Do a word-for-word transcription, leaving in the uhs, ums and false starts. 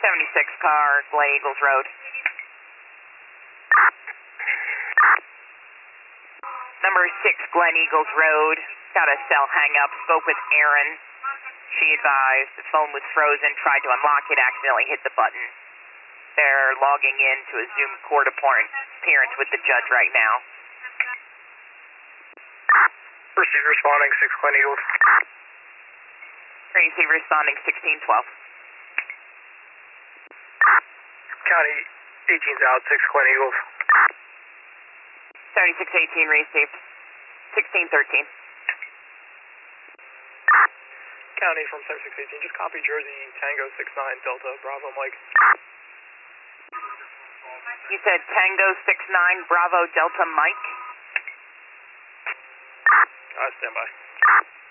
seventy-six car, Glen Eagles Road. Number six, Glen Eagles Road. Got a cell hang up. Spoke with Erin. She advised the phone was frozen, tried to unlock it, accidentally hit the button. They're logging in to a Zoom court appearance with the judge right now. Receive responding, six Glen Eagles. Receive responding, sixteen twelve. County eighteen's out, six Glen Eagles. seventy-six eighteen received, sixteen thirteen. County from seventy-six eighteen, just copy Jersey Tango six nine Delta Bravo Mike. You said Tango six nine Bravo Delta Mike? Uh, stand by.